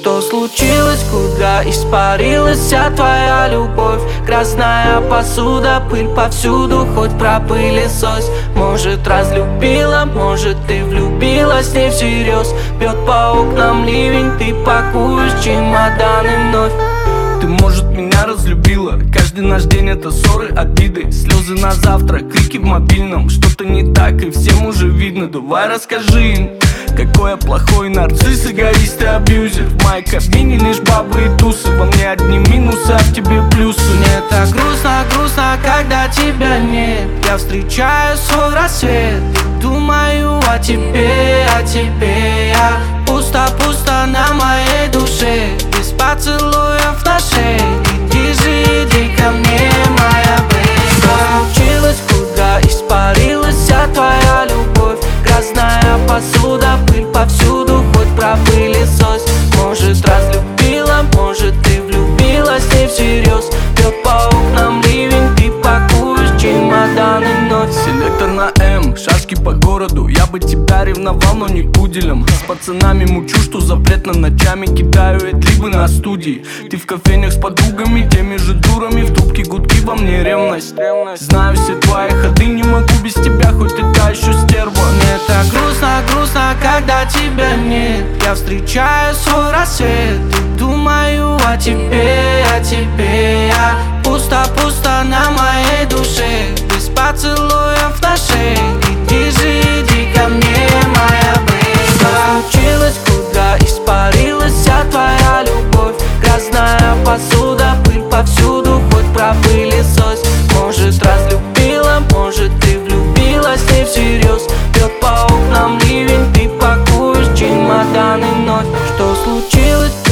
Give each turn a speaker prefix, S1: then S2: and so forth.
S1: Что случилось, куда испарилась вся твоя любовь? Грязная посуда, пыль повсюду, хоть пропылесось. Может, разлюбила, может, ты влюбилась не всерьез. Бьет по окнам ливень, ты пакуешь чемоданы вновь.
S2: Ты, может, меня разлюбила. Каждый наш день это ссоры, обиды, слезы на завтра, крики в мобильном. Что-то не так и всем уже видно. Давай расскажи им, какой я плохой нарцисс, эгоист и абьюзер. В моей кабине лишь бабы и тусы. Во мне одни минусы, а в тебе плюсы.
S1: Мне так грустно, грустно, когда тебя нет. Я встречаю свой рассвет и думаю о тебе, я. Пусто, пусто на моей душе, без поцелуев на шее. Иди же, иди ко мне, моя бэйби. Что случилось, куда испарилась вся твоя любовь? Грязная посуда, пыль повсюду, хоть пропылесось. Может, разлюбила, может, ты влюбилась не всерьез. Бьет по окнам ливень, ты пакуешь чемоданы вновь.
S2: Селектор на М, шашки по городу. Я бы тебя ревновал, но не пуделем. С пацанами мучу, что запретно ночами. Кидаю эдлибы на студии. Ты в кофейнях с подругами, теми же дурами. В трубке гудки, во мне ревность. Знаю все твои ходы, не могу без тебя, хоть ты та еще стерва.
S1: Мне так грустно, грустно, когда тебя нет. Я встречаю свой рассвет и думаю о тебе, я. Пусто, пусто на моей душе, без поцелуев на шее. Иди же, иди ко мне, моя бэйби. Что случилось, куда испарилась вся твоя любовь? Грязная посуда, пыль повсюду, хоть пропылесось. Может, разлюбила, может, ты влюбилась не всерьез. Бьет по окнам ливень, ты пакуешь чемоданы вновь. Что случилось?